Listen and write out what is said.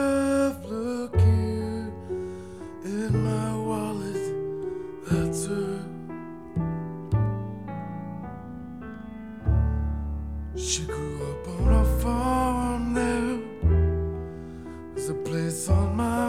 love, look here in my wallet, that's her. She grew up on a farm there. There's a place on my